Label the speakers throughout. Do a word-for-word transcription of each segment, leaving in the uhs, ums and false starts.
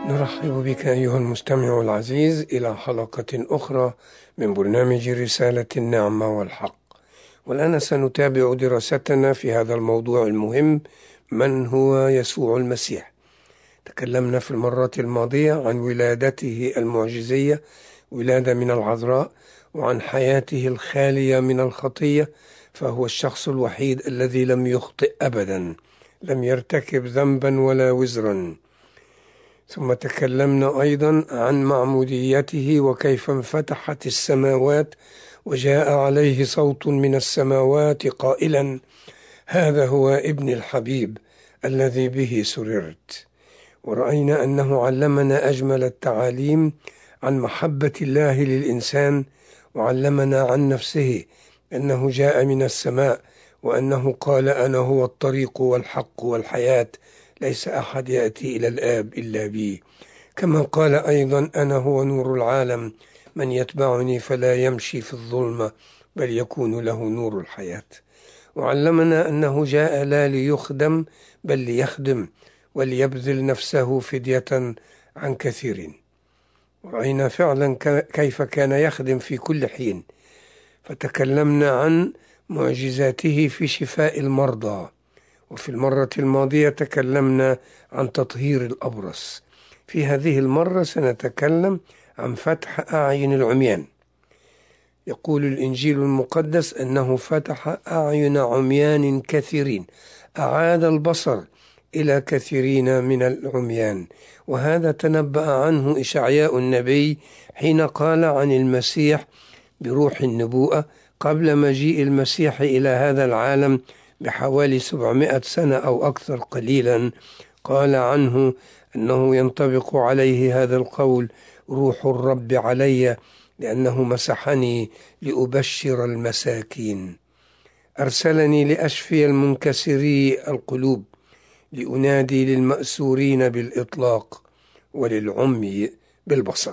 Speaker 1: نرحب بك أيها المستمع العزيز إلى حلقة أخرى من برنامج رسالة النعمة والحق. والآن سنتابع دراستنا في هذا الموضوع المهم: من هو يسوع المسيح؟ تكلمنا في المرة الماضية عن ولادته المعجزية، ولادة من العذراء، وعن حياته الخالية من الخطية، فهو الشخص الوحيد الذي لم يخطئ أبدا، لم يرتكب ذنبا ولا وزرا. ثم تكلمنا أيضا عن معموديته وكيف انفتحت السماوات وجاء عليه صوت من السماوات قائلا: هذا هو ابن الحبيب الذي به سررت. ورأينا أنه علمنا أجمل التعاليم عن محبة الله للإنسان، وعلمنا عن نفسه أنه جاء من السماء، وأنه قال: أنا هو الطريق والحق والحياة، ليس أحد يأتي إلى الآب إلا بي. كما قال أيضا: أنا هو نور العالم، من يتبعني فلا يمشي في الظلمة بل يكون له نور الحياة. وعلمنا أنه جاء لا ليخدم بل ليخدم وليبذل نفسه فدية عن كثيرين. ورأينا فعلا كيف كان يخدم في كل حين. فتكلمنا عن معجزاته في شفاء المرضى، وفي المرة الماضية تكلمنا عن تطهير الأبرص. في هذه المرة سنتكلم عن فتح أعين العميان. يقول الإنجيل المقدس أنه فتح أعين عميان كثيرين، أعاد البصر إلى كثيرين من العميان. وهذا تنبأ عنه إشعياء النبي حين قال عن المسيح بروح النبوءة قبل مجيء المسيح إلى هذا العالم بحوالي سبعمائة سنة أو أكثر قليلا. قال عنه أنه ينطبق عليه هذا القول: روح الرب علي لأنه مسحني لأبشر المساكين، أرسلني لأشفي المنكسري القلوب، لأنادي للمأسورين بالإطلاق، وللعمي بالبصر،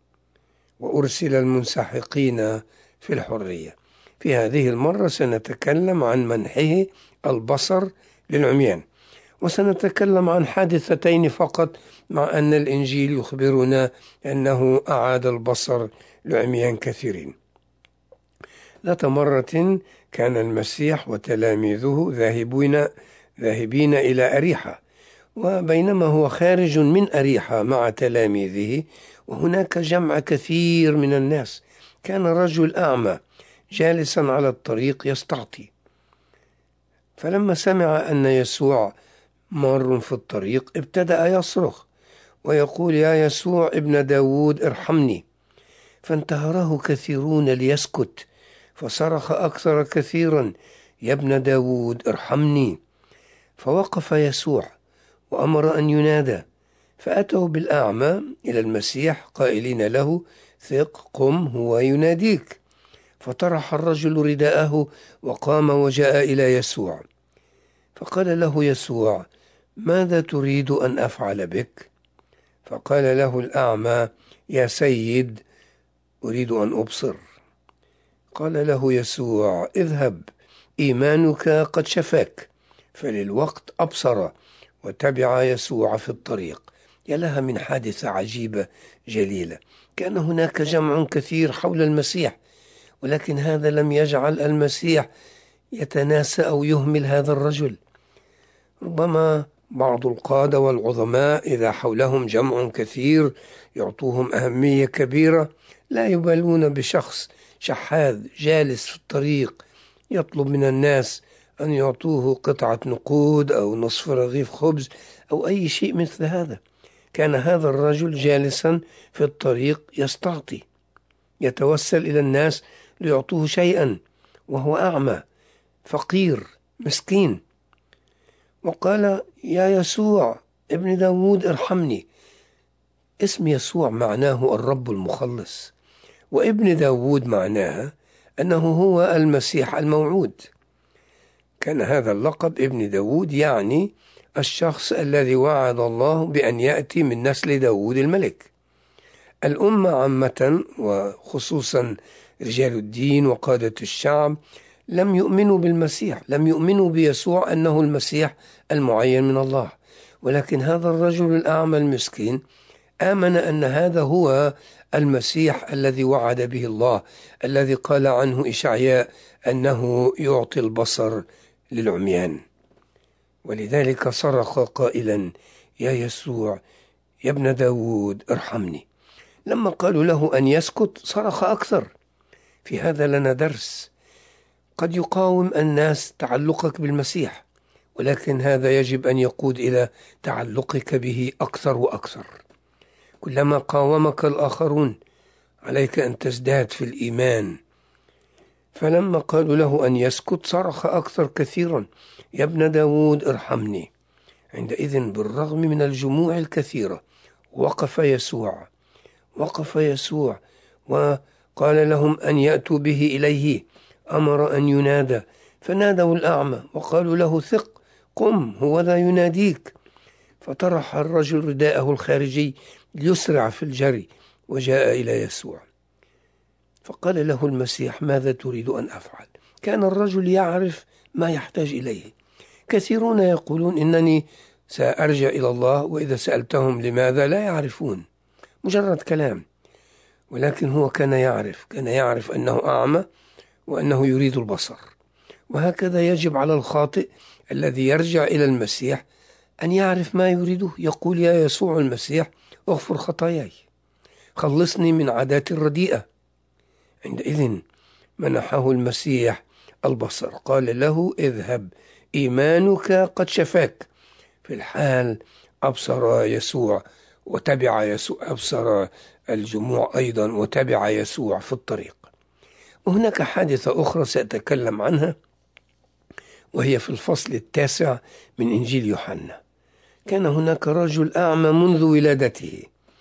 Speaker 1: وأرسل المنسحقين في الحرية. في هذه المرة سنتكلم عن منحه البصر للعميان، وسنتكلم عن حادثتين فقط، مع أن الإنجيل يخبرنا أنه أعاد البصر لعميان كثيرين. ذات مرة كان المسيح وتلاميذه ذاهبين ذاهبين إلى أريحة، وبينما هو خارج من أريحة مع تلاميذه وهناك جمع كثير من الناس، كان رجل أعمى جالسا على الطريق يستعطي. فلما سمع أن يسوع مار في الطريق ابتدأ يصرخ ويقول: يا يسوع ابن داود ارحمني. فانتهره كثيرون ليسكت، فصرخ أكثر كثيرا: يا ابن داود ارحمني. فوقف يسوع وأمر أن ينادى، فأتوا بالأعمى إلى المسيح قائلين له: ثق، قم، هو يناديك. فطرح الرجل رداءه وقام وجاء إلى يسوع. فقال له يسوع: ماذا تريد أن أفعل بك؟ فقال له الأعمى: يا سيد، أريد أن أبصر. قال له يسوع: اذهب، إيمانك قد شفاك. فللوقت أبصر وتبع يسوع في الطريق. يا لها من حادثة عجيبة جليلة. كان هناك جمع كثير حول المسيح، ولكن هذا لم يجعل المسيح يتناسى أو يهمل هذا الرجل. ربما بعض القادة والعظماء إذا حولهم جمع كثير يعطوهم أهمية كبيرة، لا يبالون بشخص شحاذ جالس في الطريق يطلب من الناس أن يعطوه قطعة نقود أو نصف رغيف خبز أو أي شيء مثل هذا. كان هذا الرجل جالسا في الطريق يستعطي، يتوسل إلى الناس ليعطوه شيئا، وهو أعمى فقير مسكين. وقال: يا يسوع ابن داود ارحمني. اسم يسوع معناه الرب المخلص، وابن داود معناها أنه هو المسيح الموعود. كان هذا اللقب ابن داود يعني الشخص الذي وعد الله بأن يأتي من نسل داود الملك. الأمة عامة وخصوصا رجال الدين وقادة الشعب لم يؤمنوا بالمسيح، لم يؤمنوا بيسوع أنه المسيح المعين من الله. ولكن هذا الرجل الأعمى المسكين آمن أن هذا هو المسيح الذي وعد به الله، الذي قال عنه إشعياء أنه يعطي البصر للعميان. ولذلك صرخ قائلا: يا يسوع يا ابن داود ارحمني. لما قالوا له أن يسكت صرخ أكثر. في هذا لنا درس. قد يقاوم الناس تعلقك بالمسيح، ولكن هذا يجب أن يقود إلى تعلقك به أكثر وأكثر. كلما قاومك الآخرون عليك أن تزداد في الإيمان. فلما قالوا له أن يسكت صرخ أكثر كثيرا: يا ابن داود ارحمني. عندئذ بالرغم من الجموع الكثيرة وقف يسوع وقف يسوع وقال لهم أن يأتوا به إليه. أمر أن ينادى، فنادوا الأعمى وقالوا له: ثق، قم، هو ذا يناديك. فطرح الرجل رداءه الخارجي ليسرع في الجري وجاء إلى يسوع. فقال له المسيح: ماذا تريد أن أفعل؟ كان الرجل يعرف ما يحتاج إليه. كثيرون يقولون إنني سأرجع إلى الله، وإذا سألتهم لماذا لا يعرفون، مجرد كلام. ولكن هو كان يعرف كان يعرف أنه أعمى وأنه يريد البصر. وهكذا يجب على الخاطئ الذي يرجع إلى المسيح أن يعرف ما يريده. يقول: يا يسوع المسيح اغفر خطاياي، خلصني من عاداتي الرديئة. عندئذ منحه المسيح البصر، قال له: اذهب، إيمانك قد شفاك. في الحال أبصر يسوع وتبع يسوع، أبصر الجموع أيضا وتبع يسوع في الطريق. وهناك حادثة أخرى سأتكلم عنها، وهي في الفصل التاسع من إنجيل يوحنا. كان هناك رجل أعمى منذ ولادته،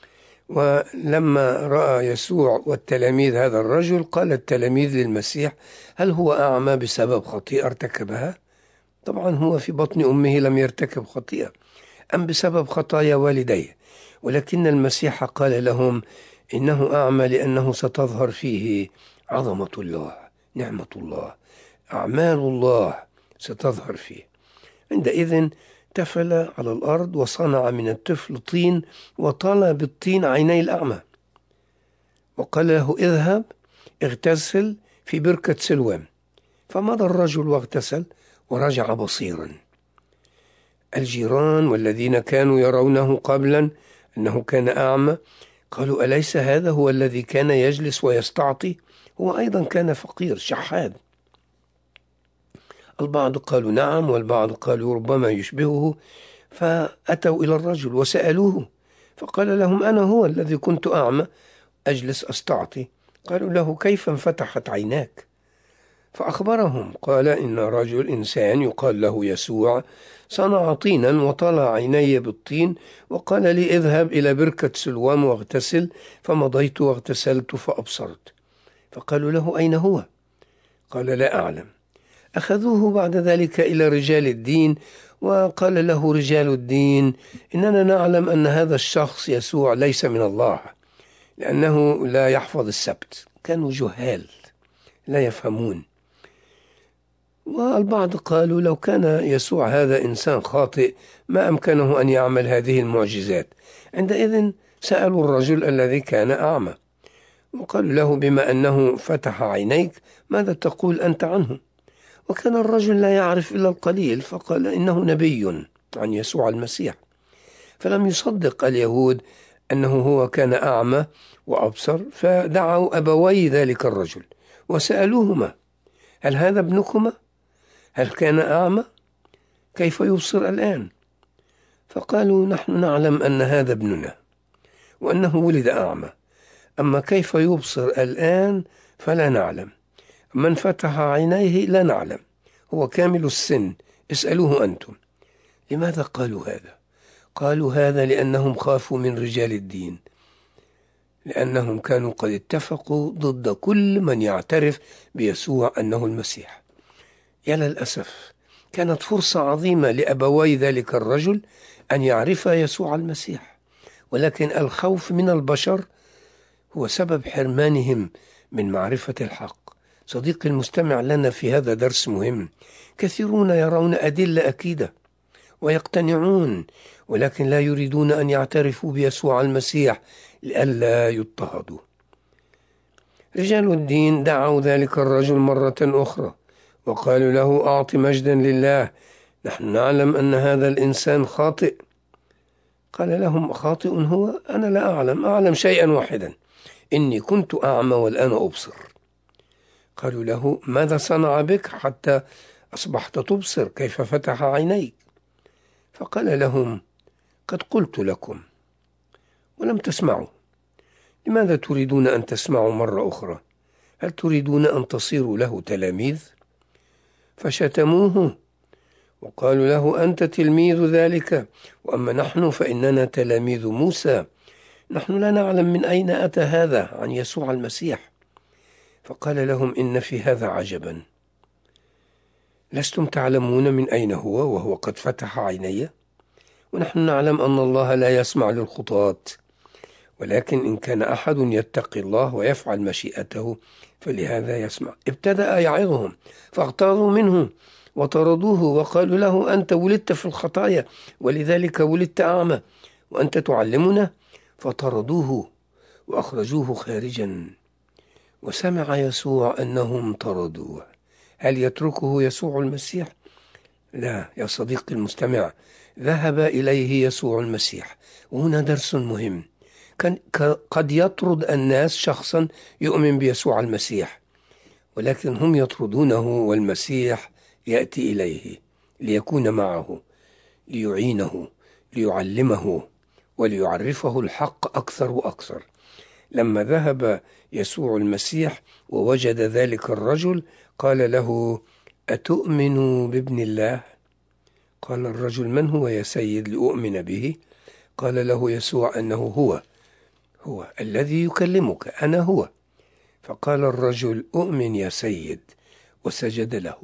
Speaker 1: ولما رأى يسوع والتلاميذ هذا الرجل قال التلاميذ للمسيح: هل هو أعمى بسبب خطيئة ارتكبها؟ طبعا هو في بطن أمه لم يرتكب خطيئة، أم بسبب خطايا والديه. ولكن المسيح قال لهم: إنه أعمى لأنه ستظهر فيه عظمة الله، نعمة الله، أعمال الله ستظهر فيه. عندئذ تفل على الأرض وصنع من الطفل طين، وطال بالطين عيني الأعمى، وقال له: اذهب اغتسل في بركة سلوام. فمضى الرجل واغتسل ورجع بصيرا. الجيران والذين كانوا يرونه قبلا أنه كان أعمى قالوا: أليس هذا هو الذي كان يجلس ويستعطي؟ هو أيضا كان فقير شحاد. البعض قالوا نعم، والبعض قالوا ربما يشبهه. فأتوا إلى الرجل وسألوه، فقال لهم: أنا هو الذي كنت أعمى أجلس أستعطي. قالوا له: كيف انفتحت عيناك؟ فأخبرهم، قال: إن رجل إنسان يقال له يسوع صنع طينا وطلع عيني بالطين، وقال لي: اذهب إلى بركة سلوام واغتسل. فمضيت واغتسلت فأبصرت. فقالوا له: أين هو؟ قال: لا أعلم. أخذوه بعد ذلك إلى رجال الدين، وقال له رجال الدين: إننا نعلم أن هذا الشخص يسوع ليس من الله، لأنه لا يحفظ السبت. كانوا جهال لا يفهمون. والبعض قالوا: لو كان يسوع هذا إنسان خاطئ ما أمكنه أن يعمل هذه المعجزات. عندئذ سألوا الرجل الذي كان أعمى وقالوا له: بما أنه فتح عينيك ماذا تقول أنت عنه؟ وكان الرجل لا يعرف إلا القليل، فقال: إنه نبي عن يسوع المسيح. فلم يصدق اليهود أنه هو كان أعمى وأبصر، فدعوا أبوي ذلك الرجل وسألوهما: هل هذا ابنكما؟ هل كان أعمى؟ كيف يبصر الآن؟ فقالوا: نحن نعلم أن هذا ابننا وأنه ولد أعمى، أما كيف يبصر الآن فلا نعلم، من فتح عينيه لا نعلم، هو كامل السن، اسألوه أنتم. لماذا قالوا هذا؟ قالوا هذا لأنهم خافوا من رجال الدين، لأنهم كانوا قد اتفقوا ضد كل من يعترف بيسوع أنه المسيح. يا للأسف، كانت فرصة عظيمة لأبوي ذلك الرجل أن يعرف يسوع المسيح، ولكن الخوف من البشر هو سبب حرمانهم من معرفة الحق. صديقي المستمع، لنا في هذا درس مهم. كثيرون يرون أدلة أكيدة ويقتنعون، ولكن لا يريدون أن يعترفوا بيسوع المسيح لئلا يضطهدوا. رجال الدين دعوا ذلك الرجل مرة أخرى وقالوا له: أعط مجدا لله، نحن نعلم أن هذا الإنسان خاطئ. قال لهم: خاطئ هو؟ أنا لا أعلم، أعلم شيئا واحدا، إني كنت أعمى والآن أبصر. قالوا له: ماذا صنع بك حتى أصبحت تبصر؟ كيف فتح عينيك؟ فقال لهم: قد قلت لكم ولم تسمعوا، لماذا تريدون أن تسمعوا مرة أخرى؟ هل تريدون أن تصيروا له تلاميذ؟ فشتموه وقالوا له: أنت تلميذ ذلك، وأما نحن فإننا تلاميذ موسى، نحن لا نعلم من أين أتى هذا عن يسوع المسيح. فقال لهم: إن في هذا عجبا، لستم تعلمون من أين هو وهو قد فتح عيني؟ ونحن نعلم أن الله لا يسمع للخطاة، ولكن إن كان أحد يتقي الله ويفعل مشيئته فلهذا يسمع. ابتدأ يعظهم فاغتاظوا منه وطردوه وقالوا له: أنت ولدت في الخطايا ولذلك ولدت أعمى وأنت تعلمنا؟ فطردوه وأخرجوه خارجا. وسمع يسوع أنهم طردوه. هل يتركه يسوع المسيح؟ لا يا صديقي المستمع، ذهب إليه يسوع المسيح. وهنا درس مهم، كان قد يطرد الناس شخصا يؤمن بيسوع المسيح، ولكن هم يطردونه والمسيح يأتي إليه ليكون معه، ليعينه، ليعلمه، وليعرفه الحق أكثر وأكثر. لما ذهب يسوع المسيح ووجد ذلك الرجل قال له: أتؤمن بابن الله؟ قال الرجل: من هو يا سيد لأؤمن به؟ قال له يسوع أنه هو هو الذي يكلمك، أنا هو. فقال الرجل: أؤمن يا سيد، وسجد له.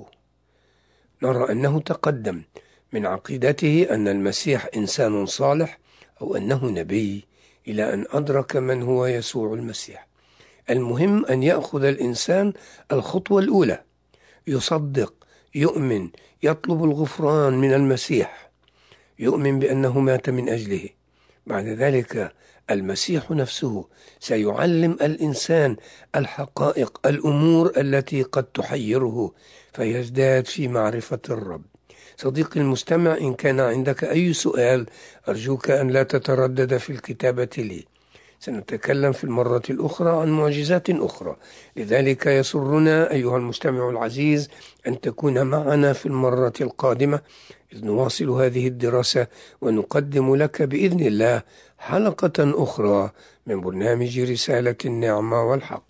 Speaker 1: نرى أنه تقدم من عقيدته أن المسيح إنسان صالح أو أنه نبي إلى أن أدرك من هو يسوع المسيح. المهم أن يأخذ الإنسان الخطوة الأولى، يصدق، يؤمن، يطلب الغفران من المسيح، يؤمن بأنه مات من أجله. بعد ذلك المسيح نفسه سيعلم الإنسان الحقائق، الأمور التي قد تحيره، فيزداد في معرفة الرب. صديقي المستمع، إن كان عندك أي سؤال أرجوك أن لا تتردد في الكتابة لي. سنتكلم في المرة الأخرى عن معجزات أخرى، لذلك يسرنا أيها المستمع العزيز أن تكون معنا في المرة القادمة إذ نواصل هذه الدراسة ونقدم لك بإذن الله حلقة أخرى من برنامج رسالة النعمة والحق.